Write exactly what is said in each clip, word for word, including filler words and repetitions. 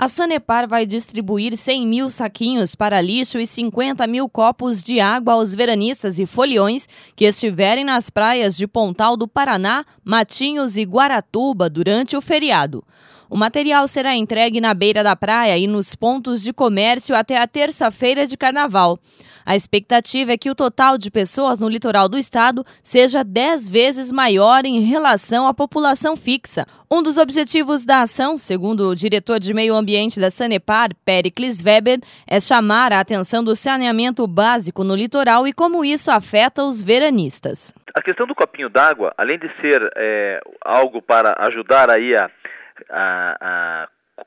A Sanepar vai distribuir cem mil saquinhos para lixo e cinquenta mil copos de água aos veranistas e foliões que estiverem nas praias de Pontal do Paraná, Matinhos e Guaratuba durante o feriado. O material será entregue na beira da praia e nos pontos de comércio até a terça-feira de carnaval. A expectativa é que o total de pessoas no litoral do estado seja dez vezes maior em relação à população fixa. Um dos objetivos da ação, segundo o diretor de Meio Ambiente da Sanepar, Péricles Weber, é chamar a atenção do saneamento básico no litoral e como isso afeta os veranistas. A questão do copinho d'água, além de ser é, algo para ajudar aí a A, a,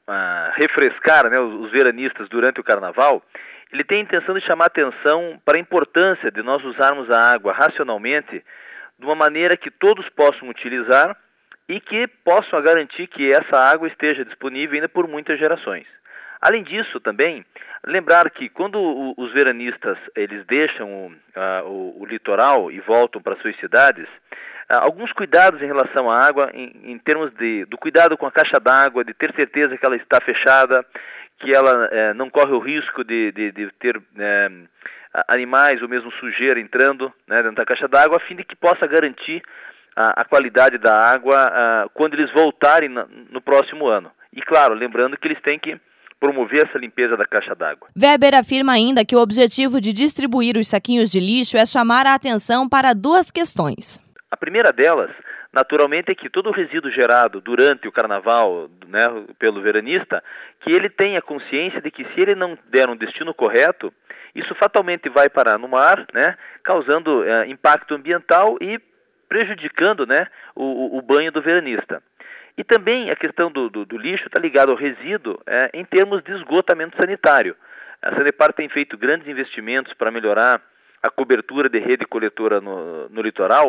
a refrescar, né, os, os veranistas durante o carnaval, ele tem a intenção de chamar atenção para a importância de nós usarmos a água racionalmente, de uma maneira que todos possam utilizar e que possam garantir que essa água esteja disponível ainda por muitas gerações. Além disso, também, lembrar que quando o, os veranistas eles deixam o, a, o, o litoral e voltam para suas cidades, alguns cuidados em relação à água, em, em termos de, do cuidado com a caixa d'água, de ter certeza que ela está fechada, que ela é, não corre o risco de, de, de ter é, animais ou mesmo sujeira entrando, né, dentro da caixa d'água, a fim de que possa garantir a, a qualidade da água a, quando eles voltarem na, no próximo ano. E claro, lembrando que eles têm que promover essa limpeza da caixa d'água. Weber afirma ainda que o objetivo de distribuir os saquinhos de lixo é chamar a atenção para duas questões. A primeira delas, naturalmente, é que todo o resíduo gerado durante o carnaval, né, pelo veranista, que ele tenha consciência de que se ele não der um destino correto, isso fatalmente vai parar no mar, né, causando é, impacto ambiental e prejudicando, né, o, o banho do veranista. E também a questão do, do, do lixo está ligada ao resíduo é, em termos de esgotamento sanitário. A Sanepar tem feito grandes investimentos para melhorar a cobertura de rede coletora no, no litoral,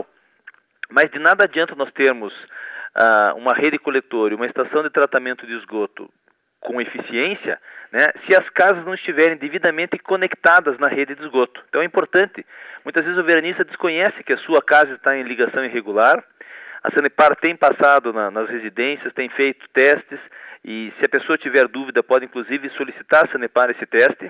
mas de nada adianta nós termos uh, uma rede coletora e uma estação de tratamento de esgoto com eficiência, né, se as casas não estiverem devidamente conectadas na rede de esgoto. Então é importante, muitas vezes o veranista desconhece que a sua casa está em ligação irregular. A Sanepar tem passado na, nas residências, tem feito testes e se a pessoa tiver dúvida pode inclusive solicitar a Sanepar esse teste,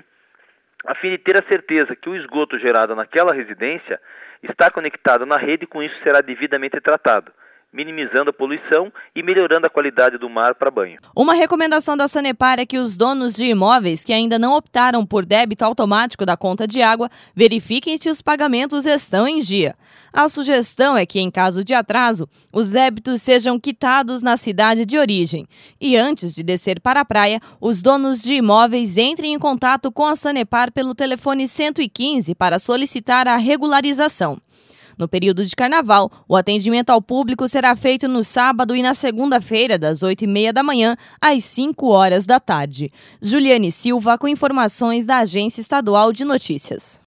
a fim de ter a certeza que o esgoto gerado naquela residência está conectado na rede e com isso será devidamente tratado, minimizando a poluição e melhorando a qualidade do mar para banho. Uma recomendação da Sanepar é que os donos de imóveis que ainda não optaram por débito automático da conta de água verifiquem se os pagamentos estão em dia. A sugestão é que, em caso de atraso, os débitos sejam quitados na cidade de origem. E antes de descer para a praia, os donos de imóveis entrem em contato com a Sanepar pelo telefone cento e quinze para solicitar a regularização. No período de carnaval, o atendimento ao público será feito no sábado e na segunda-feira, das oito e meia da manhã às cinco horas da tarde. Juliane Silva, com informações da Agência Estadual de Notícias.